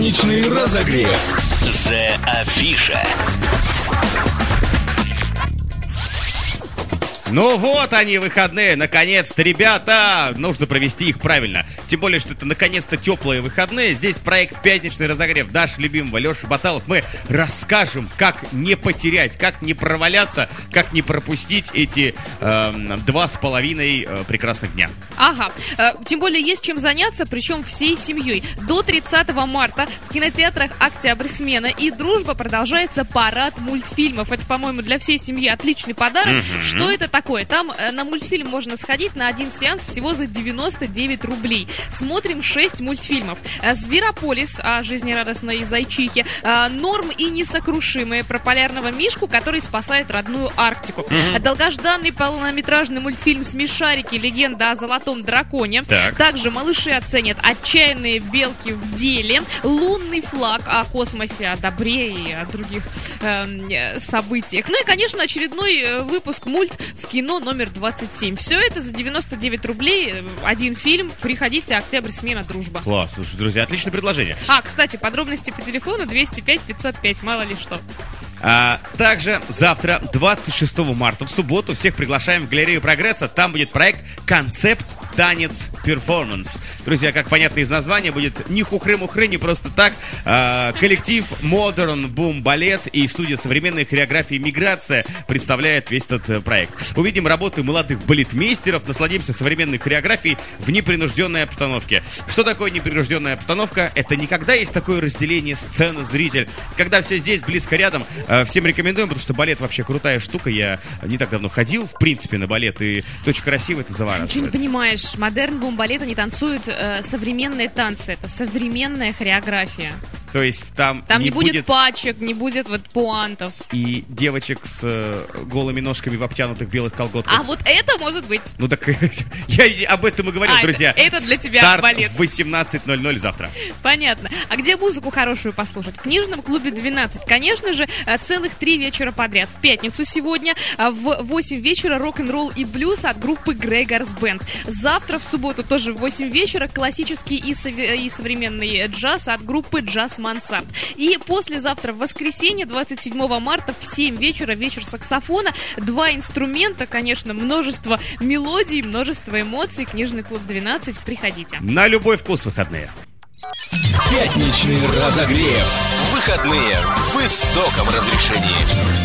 Пятничный разогрев. The Афиша. Ну вот они, выходные, наконец-то, ребята, нужно провести их правильно. Тем более, что это наконец-то теплые выходные. Здесь проект «Пятничный разогрев». Даша любимого, Леша Баталов. Мы расскажем, как не потерять, как не проваляться, как не пропустить эти 2,5 прекрасных дня. Ага, тем более есть чем заняться, причем всей семьей. До 30 марта в кинотеатрах «Октябрь», «Смена» и «Дружба» продолжается парад мультфильмов. Это, по-моему, для всей семьи отличный подарок. Что это такое? Там на мультфильм можно сходить на один сеанс всего за 99 рублей. Смотрим 6 мультфильмов. «Зверополис» о жизнерадостной зайчихе, «Норм и несокрушимые» про полярного мишку, который спасает родную Арктику. Долгожданный полнометражный мультфильм «Смешарики. Легенда о золотом драконе». Также малыши оценят «Отчаянные белки в деле», «Лунный флаг» о космосе, о добре и о других событиях. Ну и, конечно, очередной выпуск мульт в кино номер 27. Все это за 99 рублей. Один фильм. Приходите, «Октябрь», «Смена», «Дружба». Класс, слушай, друзья, отличное предложение. Кстати, подробности по телефону 205-505, мало ли что. Также завтра, 26 марта, в субботу, всех приглашаем в галерею «Прогресса». Там будет проект «Концепт. Танец. Перформанс». Друзья, как понятно из названия, будет не хухры-мухры, не просто так. Коллектив Modern Boom Ballet и студия современной хореографии «Миграция» представляет весь этот проект. Увидим работы молодых балетмейстеров, насладимся современной хореографией в непринужденной обстановке. Что такое непринужденная обстановка? Это не когда есть такое разделение сцена-зритель. Когда все здесь, близко рядом. Всем рекомендуем, потому что балет вообще крутая штука. Я не так давно ходил, в принципе, на балет, и это очень красиво, это завораживает. Ничего не понимаешь. Модерн Бум Балет, они танцуют современные танцы. Это современная хореография. То есть там не будет пачек, не будет вот пуантов. И девочек с голыми ножками в обтянутых белых колготках. А вот это может быть. Ну так я об этом и говорил, друзья. Это для тебя Старт балет. в 18:00 завтра. Понятно. А где музыку хорошую послушать? В книжном клубе 12. Конечно же, целых 3 вечера подряд. В пятницу сегодня в 8 вечера рок-н-ролл и блюз от группы Gregor's Band. Завтра в субботу тоже в 8 вечера классический и современный джаз от группы Джаз Мансард. И послезавтра, в воскресенье, 27 марта, в 7 вечера, вечер саксофона. 2 инструмента, конечно, множество мелодий, множество эмоций. Книжный клуб 12. Приходите. На любой вкус выходные. Пятничный разогрев. Выходные в высоком разрешении.